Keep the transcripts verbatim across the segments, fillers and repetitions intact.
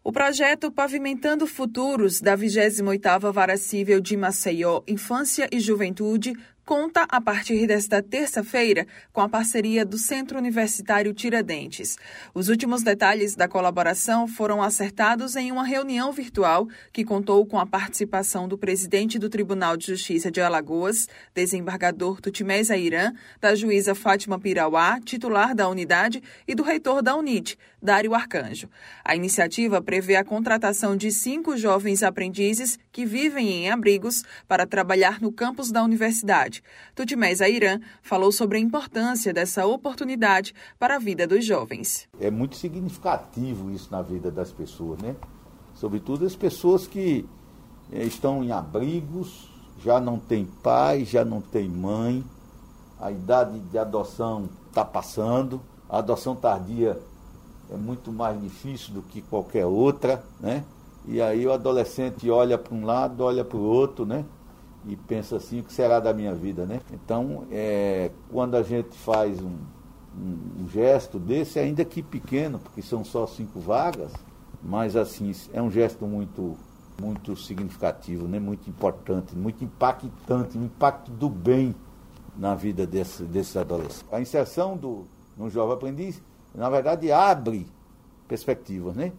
O projeto Pavimentando Futuros da vigésima oitava Vara Cível de Maceió, Infância e Juventude, conta, a partir desta terça-feira, com a parceria do Centro Universitário Tiradentes. Os últimos detalhes da colaboração foram acertados em uma reunião virtual que contou com a participação do presidente do Tribunal de Justiça de Alagoas, desembargador Tutimés Airã, da juíza Fátima Pirauá, titular da unidade, e do reitor da UNIT, Dário Arcanjo. A iniciativa prevê a contratação de cinco jovens aprendizes que vivem em abrigos para trabalhar no campus da universidade. Tutimés Airã falou sobre a importância dessa oportunidade para a vida dos jovens. É muito significativo isso na vida das pessoas, né? Sobretudo as pessoas que estão em abrigos, já não têm pai, já não têm mãe, a idade de adoção está passando, a adoção tardia é muito mais difícil do que qualquer outra, né? E aí o adolescente olha para um lado, olha para o outro, né? E pensa assim, o que será da minha vida, né? Então, é, quando a gente faz um, um, um gesto desse, ainda que pequeno, porque são só cinco vagas, mas assim, é um gesto muito, muito significativo, né? Muito importante, muito impactante, um impacto do bem na vida desse, desses adolescentes. A inserção do, no Jovem Aprendiz, na verdade, abre perspectivas, né?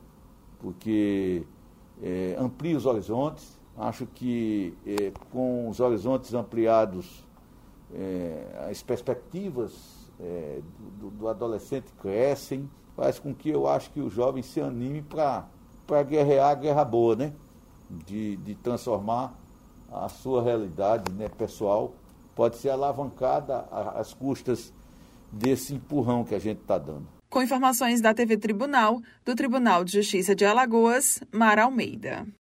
Porque é, amplia os horizontes. Acho que é, com os horizontes ampliados, é, as perspectivas é, do, do adolescente crescem, faz com que eu acho que o jovem se anime para para guerrear a guerra boa, né? De, de transformar a sua realidade, né, pessoal, pode ser alavancada às custas desse empurrão que a gente está dando. Com informações da T V Tribunal, do Tribunal de Justiça de Alagoas, Mara Almeida.